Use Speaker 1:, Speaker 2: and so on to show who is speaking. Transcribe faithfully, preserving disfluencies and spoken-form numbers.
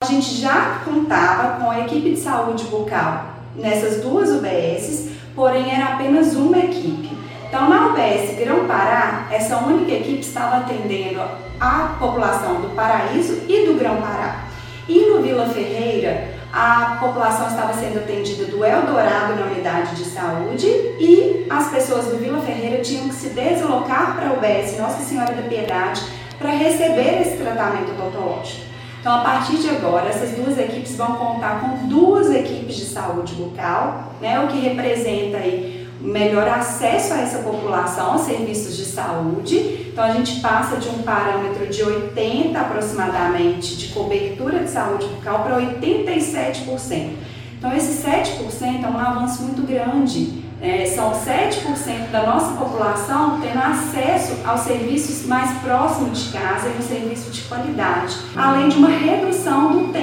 Speaker 1: gente já contava com a equipe de saúde bucal nessas duas U B Ss, porém era apenas uma equipe. Então, na U B S Grão-Pará, essa única equipe estava atendendo a população do Paraíso e do Grão-Pará. E no Vila Ferreira, a população estava sendo atendida do Eldorado na unidade de saúde e as pessoas do Vila Ferreira tinham que se deslocar para a U B S Nossa Senhora da Piedade para receber esse tratamento odontológico. Então, a partir de agora, essas duas equipes vão contar com duas equipes de saúde bucal, né, o que representa aí melhor acesso a essa população aos serviços de saúde. Então, a gente passa de um parâmetro de oitenta aproximadamente de cobertura de saúde bucal para oitenta e sete por cento. Então, esse sete por cento é um avanço muito grande. É, são sete por cento da nossa população tendo acesso aos serviços mais próximos de casa e um serviço de qualidade, além de uma redução do tempo